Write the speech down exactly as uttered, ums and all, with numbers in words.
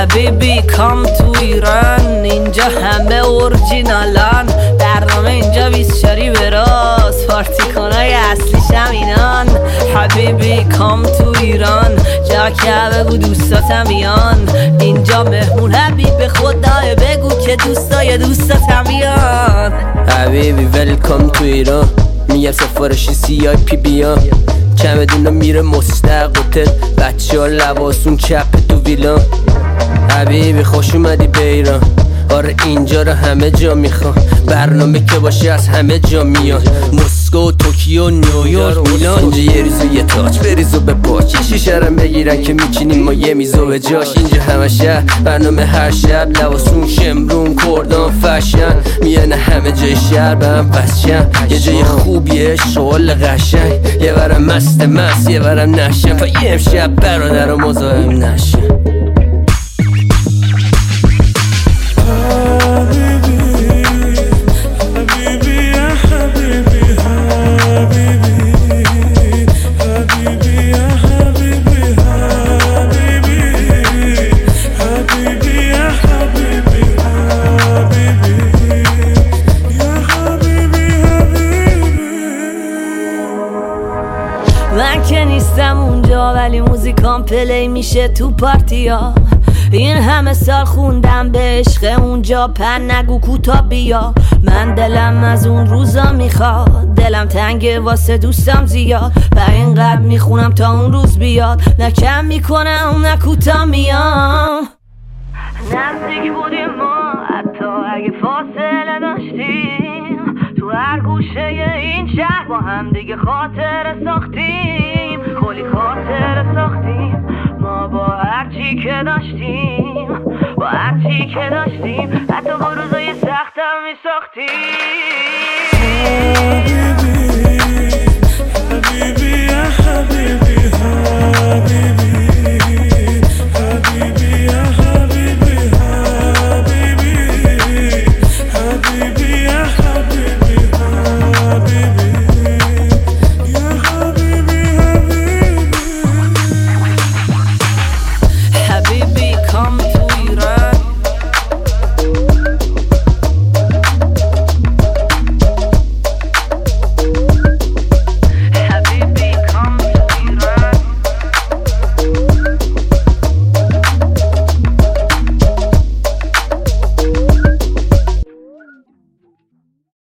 حبیبی کام تو ایران، اینجا همه اورجینالان، برنامه اینجا بیسچاری به راست، پارتی کنای اصلیش هم اینان. حبیبی کام تو ایران، جا که بگو دوستاتم بیان، اینجا مهمون حبیب خدای، بگو که دوستای دوستاتم بیان. حبیبی ویلکام تو ایران، میگم سفارشی سی آی پی بیان، چمدونا میره مستق هتل، بچه ها لباسون چپ تو ویلان. حبیبی خوش اومدی به ایران، آره اینجا رو همه جا میخوان، برنامه که باشه از همه جا میان، مسکو، توکیو، نیویورک، میلان. اینجا یه ریزو یه تاج بریزو به پاچ، یه شیشرم بگیرن که میچینیم ما یه میزو به جاش. اینجا همه شهر برنامه هر شب، لباسون شمرون کردان فشن، میانه همه جای شهر به هم پسشن، یه جای خوبیه شغل قشنگ، یه برم مست مست یه برم نشن، تا یه امشب برادر و مزاحم نشن. من که نیستم اونجا ولی موزیکام پلی میشه تو پارتیا، این همه سال خوندم به عشق اونجا، پر نگو کوتا بیا. من دلم از اون روزا میخواد، دلم تنگه واسه دوستم زیاد، و اینقدر میخونم تا اون روز بیاد، نه کم میکنم نه کوتا میام. نزدیک بودیم ما حتی اگه فاصله داشتیم، تو هر گوشه این شهر با هم دیگه خاطر ساختیم، کلی خاطر ساختیم ما با هرچی که داشتیم، با هرچی که داشتیم، حتی با روزای سختم میساختیم.